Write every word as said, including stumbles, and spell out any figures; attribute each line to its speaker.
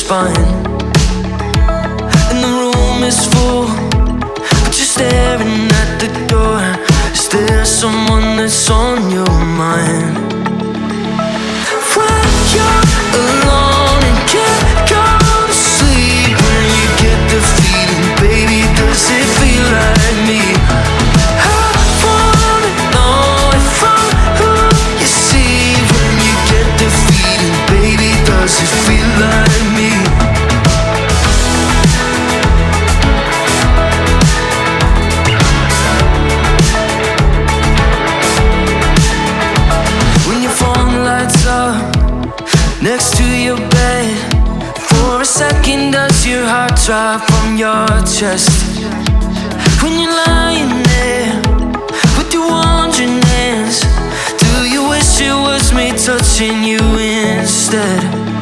Speaker 1: spine. And the room is full, but you're staring at the door. Is there someone that's on your mind? When you're alone and can't go to sleep, when you get the feeling, baby, does it feel like me? I wanna know if I'm who you see. When you get the feeling, baby, does it feel like me? When your phone lights up next to your bed, for a second does your heart drop from your chest? When you're lying there with your wandering hands, do you wish it was me touching you instead?